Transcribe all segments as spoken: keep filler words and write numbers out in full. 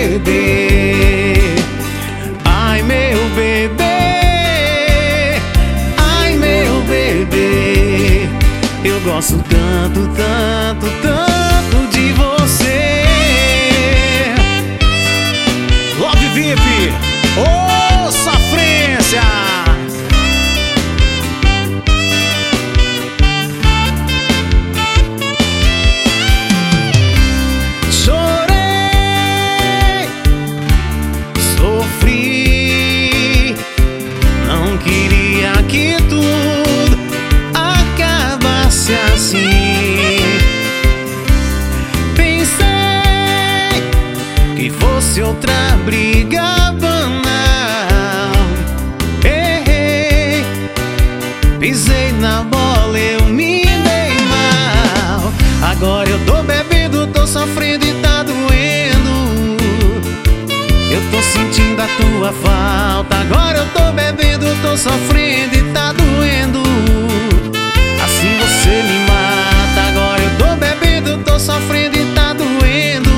bebê. Ai, meu bebê. Ai, meu bebê. Eu gosto tanto, tanto, tanto de você. Love V I P, ô sofrência! Chorei, sofri, não queria que tudo acabasse assim. Pensei que fosse outra briga banal. Errei, pisei na bola, eu me dei mal. Agora eu tô bebendo, tô sofrendo e tá doendo. Eu tô sentindo a tua falta. Agora eu tô bebendo, tô sofrendo e tá doendo. Assim você me mata. Agora eu tô bebendo, tô sofrendo e tá doendo.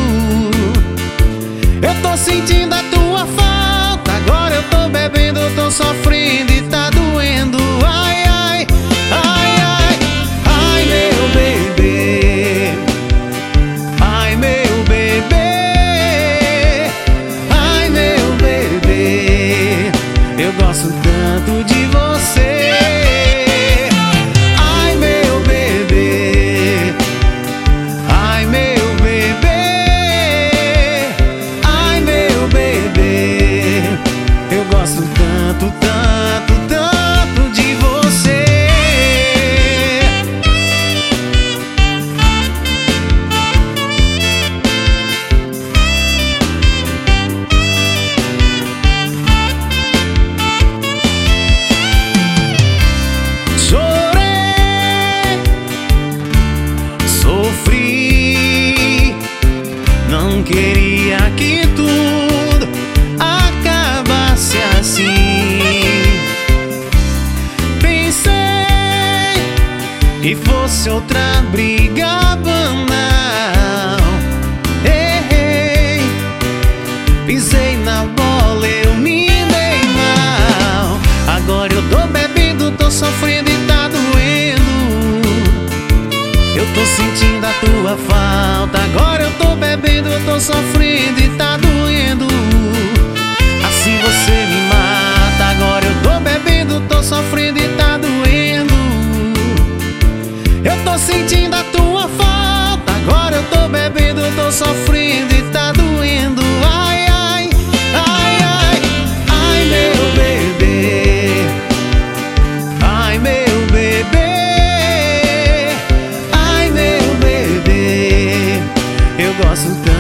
Eu tô sentindo a tua falta. Agora eu tô bebendo, tô sofrendo e tá doendo. Ai, ai, ai, ai, ai, meu bebê. Ai, meu bebê. Ai, meu bebê. Eu gosto tanto de você. Ai, meu bebê. Ai, meu bebê. Ai, meu bebê. Eu gosto tanto, tanto, tanto de você. Chorei, sofri, não queria que tudo acabasse assim. Pensei que fosse outra briga banal. Errei, pisei na bola, eu me dei mal. Agora eu tô bebendo, tô sofrendo e tá doendo. Eu tô sentindo a tua falta. Agora eu tô bebendo, eu tô sofrendo e tá doendo. Assim você me mata. Agora eu tô bebendo, tô sofrendo e tá doendo. Eu tô sentindo a tua falta. Agora eu tô bebendo, eu tô sofrendo e tá doendo. Ai, ai, ai, ai, ai, meu bebê. Ai, meu bebê. Ai, meu bebê. Eu gosto tanto.